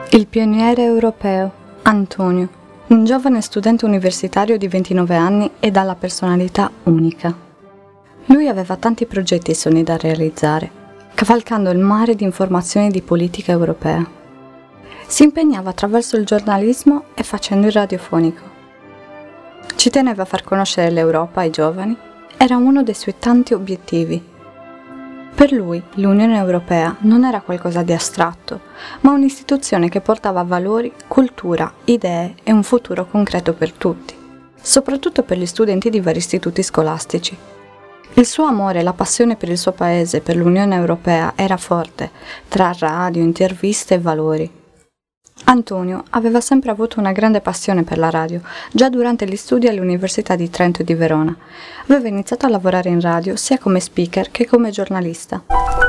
Il pioniere europeo, Antonio, un giovane studente universitario di 29 anni e dalla personalità unica. Lui aveva tanti progetti e sogni da realizzare, cavalcando il mare di informazioni di politica europea. Si impegnava attraverso il giornalismo e facendo il radiofonico. Ci teneva a far conoscere l'Europa ai giovani, era uno dei suoi tanti obiettivi. Per lui l'Unione Europea non era qualcosa di astratto, ma un'istituzione che portava valori, cultura, idee e un futuro concreto per tutti, soprattutto per gli studenti di vari istituti scolastici. Il suo amore e la passione per il suo paese e per l'Unione Europea era forte, tra radio, interviste e valori. Antonio aveva sempre avuto una grande passione per la radio, già durante gli studi all'Università di Trento e di Verona. Aveva iniziato a lavorare in radio sia come speaker che come giornalista.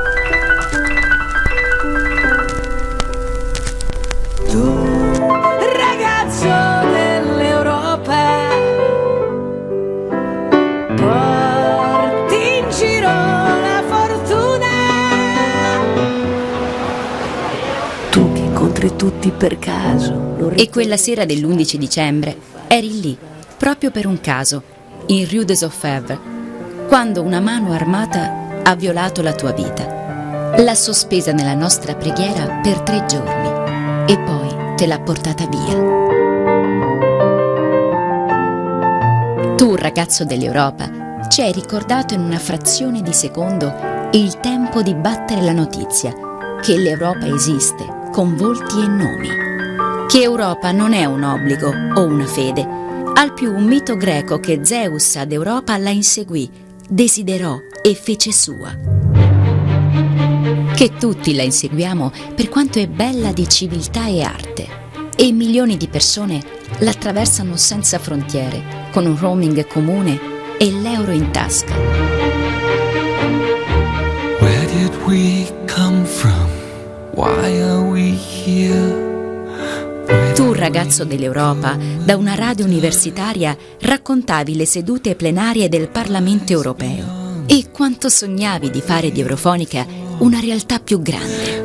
Tu, ragazzo dell'Europa, porti in giro la fortuna. Tu che incontri tutti per caso. E quella sera dell'11 dicembre eri lì, proprio per un caso, in Rue des Orfèvres, quando una mano armata ha violato la tua vita. L'ha sospesa nella nostra preghiera per 3 giorni e poi te l'ha portata via. Tu, ragazzo dell'Europa, ci hai ricordato in una frazione di secondo il tempo di battere la notizia che l'Europa esiste con volti e nomi, che Europa non è un obbligo o una fede, al più un mito greco che Zeus ad Europa la inseguì, desiderò e fece sua. Che tutti la inseguiamo per quanto è bella di civiltà e arte, e milioni di persone la attraversano senza frontiere, con un roaming comune e l'euro in tasca. Where did we come from? Why are we here? Tu, ragazzo dell'Europa, da una radio universitaria raccontavi le sedute plenarie del Parlamento europeo e quanto sognavi di fare di Eurofonica una realtà più grande.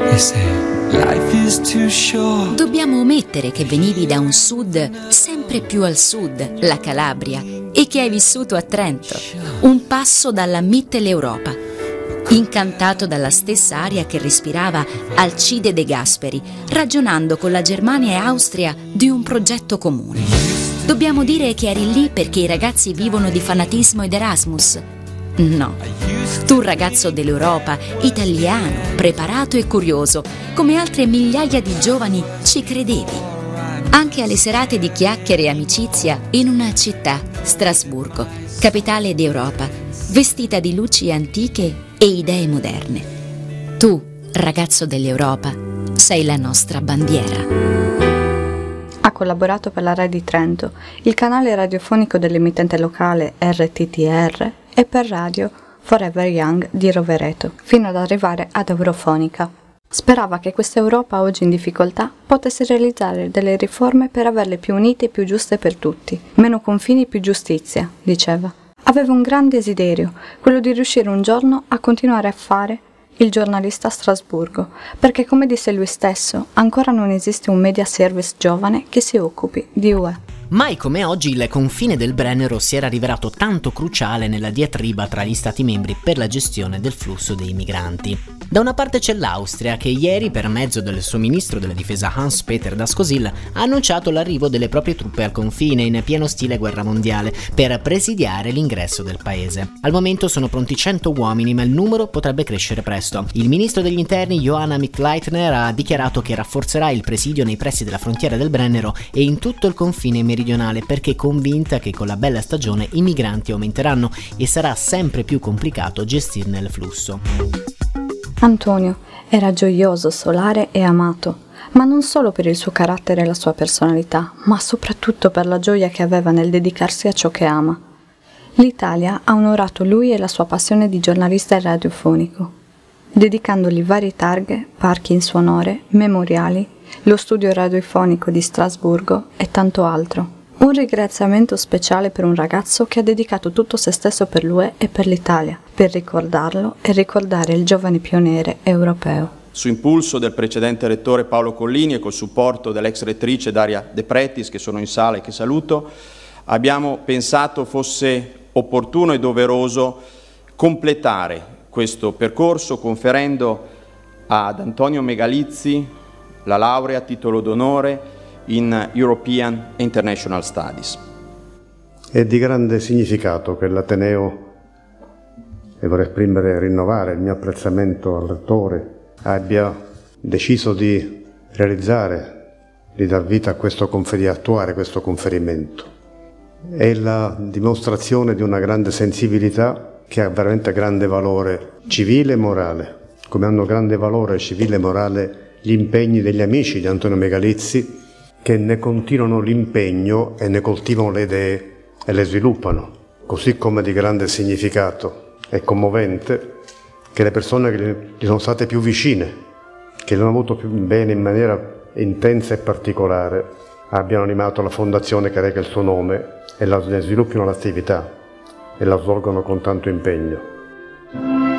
Dobbiamo omettere che venivi da un sud sempre più al sud, la Calabria, e che hai vissuto a Trento, un passo dalla Mitteleuropa. Incantato dalla stessa aria che respirava Alcide De Gasperi, ragionando con la Germania e Austria di un progetto comune. Dobbiamo dire che eri lì perché i ragazzi vivono di fanatismo ed Erasmus? No. Tu, ragazzo dell'Europa, italiano, preparato e curioso, come altre migliaia di giovani, ci credevi. Anche alle serate di chiacchiere e amicizia in una città, Strasburgo, capitale d'Europa, vestita di luci antiche e idee moderne. Tu, ragazzo dell'Europa, sei la nostra bandiera. Ha collaborato per la Rai di Trento, il canale radiofonico dell'emittente locale RTTR e per radio Forever Young di Rovereto, fino ad arrivare ad Eurofonica. Sperava che questa Europa oggi in difficoltà potesse realizzare delle riforme per averle più unite e più giuste per tutti. Meno confini, più giustizia, diceva. Aveva un gran desiderio, quello di riuscire un giorno a continuare a fare il giornalista a Strasburgo, perché come disse lui stesso, ancora non esiste un media service giovane che si occupi di UE. Mai come oggi il confine del Brennero si era rivelato tanto cruciale nella diatriba tra gli stati membri per la gestione del flusso dei migranti. Da una parte c'è l'Austria che ieri, per mezzo del suo ministro della difesa Hans-Peter Dascosil, ha annunciato l'arrivo delle proprie truppe al confine in pieno stile guerra mondiale per presidiare l'ingresso del paese. Al momento sono pronti 100 uomini, ma il numero potrebbe crescere presto. Il ministro degli interni Johanna Mick-Leitner ha dichiarato che rafforzerà il presidio nei pressi della frontiera del Brennero e in tutto il confine meridionale, perché è convinta che con la bella stagione i migranti aumenteranno e sarà sempre più complicato gestirne il flusso. Antonio era gioioso, solare e amato, ma non solo per il suo carattere e la sua personalità, ma soprattutto per la gioia che aveva nel dedicarsi a ciò che ama. L'Italia ha onorato lui e la sua passione di giornalista radiofonico, dedicandogli varie targhe, parchi in suo onore, memoriali, lo studio radiofonico di Strasburgo e tanto altro. Un ringraziamento speciale per un ragazzo che ha dedicato tutto se stesso per l'UE e per l'Italia, per ricordarlo e ricordare il giovane pioniere europeo. su impulso del precedente rettore Paolo Collini e col supporto dell'ex rettrice Daria De Pretis, che sono in sala e che saluto, abbiamo pensato fosse opportuno e doveroso completare questo percorso conferendo ad Antonio Megalizzi la laurea a titolo d'onore in European e International Studies. È di grande significato che l'Ateneo, e vorrei esprimere e rinnovare il mio apprezzamento al rettore, abbia deciso di realizzare, di dar vita a questo attuare questo conferimento. È la dimostrazione di una grande sensibilità che ha veramente grande valore civile e morale, come hanno grande valore civile e morale gli impegni degli amici di Antonio Megalizzi, che ne continuano l'impegno e ne coltivano le idee e le sviluppano, così come di grande significato e commovente che le persone che gli sono state più vicine, che l'hanno avuto più bene in maniera intensa e particolare, abbiano animato la fondazione che reca il suo nome e ne sviluppino l'attività e la svolgono con tanto impegno.